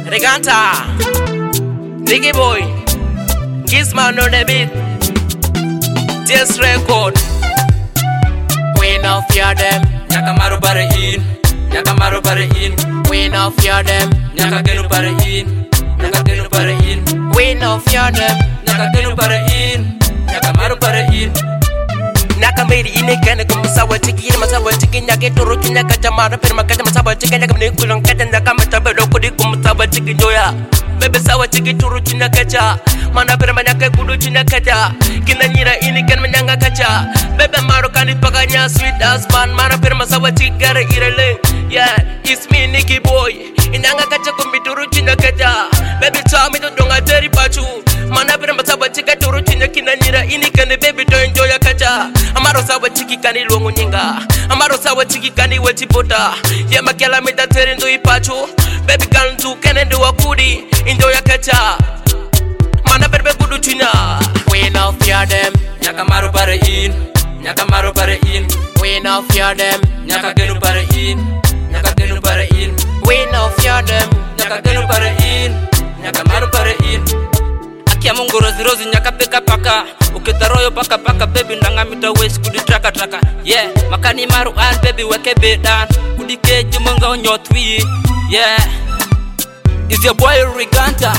Reganta, Nicky Boy, Gizman on the beat. Just record. We no fear them. Nyakamaru bare in, Nyakamaru bare in. We no fear them. Nyakagenu bare in, Nyakagenu bare in. We no fear them. Nyakagenu bare in, Nyakamaru bare in. Nakamiri inekane kumusawa tiki ina masawa tiki nyake turu kinyaka jamara pera makata masawa tiki nyaka mni kulong kata nyaka matabe dokudi kumusawa tiki nyoya bebe sawa tiki turu kinyaka cha mana pera manyaka kudu kinyaka cha kina nyira inikane manyanga kacha bebe maro kani paganya sweet husband mana pera masawa tiki gara irele yeah it's me Nicky Boy inanga kacha kumbituru kinyaka cha bebe tami to donga teri pachu mana pera masawa tiki turu kinyaka kina nyira inikane baby to enjoy kacha Amaro sawa chiki kani luongo nyinga Amaro sawa chiki kani wetipota Ye makela mida teri ndo ipachu Baby kanzu kene ndo wakudi Indo ya kecha Mana berbe kudu china We no fear them Nyakamaru bare in, Nyakamaru bare in. We no fear them Nyakagenu bare in, Nyakagenu bare in. We no fear them Nyakagenu bare in, Nyakamaru bare in. Akia mungu rozi rozi nyaka peka paka Ukitaroyo paka paka baby ndanga mita wes kudi traka traka Yeah, makani maru an baby weke bedan Kudi keji munga unyotwi Yeah, is your boy Reganta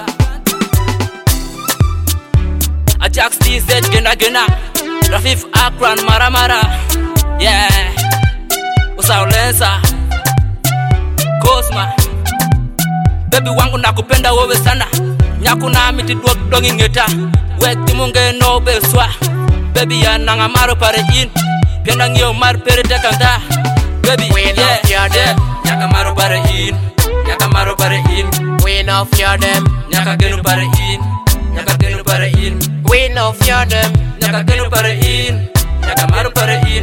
Ajax TZ gena gena Rafif Akran mara mara Yeah, Usaulensa Cosma Baby wangu nakupenda wewe sana Nyakuna miti dongi ngeta Wekti munge no beswa Baby ya nanga maro pare in Pienda ngio mar pere dekanda Baby We no fear them Nyakamaru pare in Nyakamaru pare in We no fear them Nyakagenu pare in Nyakagenu pare in We no fear them Nyakagenu pare in Nyakamaru pare in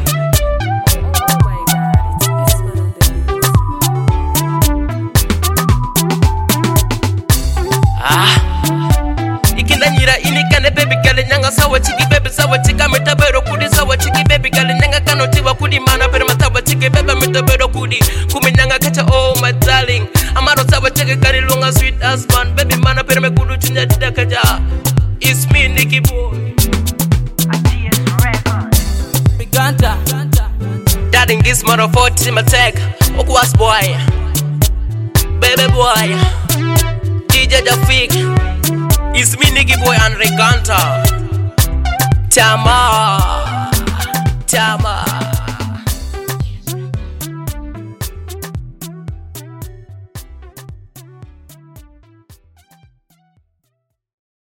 Nyira inikane baby gale nyanga sawa chiki baby sawa chika metabero kudi sawa chiki baby gale nyanga kano tiwa kudi mana pera matawa chiki baby metabero kudi kumi nyanga kacha oh my darling amaro sawa chiki kari lunga sweet husband baby mana pera me kudu chunya dida kacha it's me Nicky Boy Reganta Dadding this mother 40 my tag Okwas boy Baby boy DJ Jafik It's me Nicky Boy and Reganta Tama